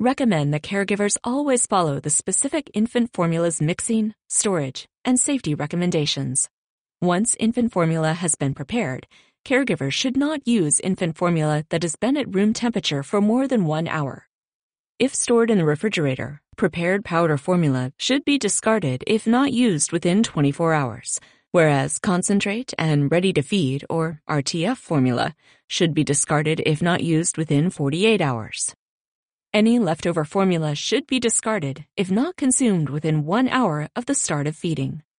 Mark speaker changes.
Speaker 1: recommend that caregivers always follow the specific infant formula's mixing, storage, and safety recommendations. Once infant formula has been prepared, caregivers should not use infant formula that has been at room temperature for more than 1 hour. If stored in the refrigerator, prepared powder formula should be discarded if not used within 24 hours, whereas concentrate and ready-to-feed, or RTF formula, should be discarded if not used within 48 hours. Any leftover formula should be discarded if not consumed within 1 hour of the start of feeding.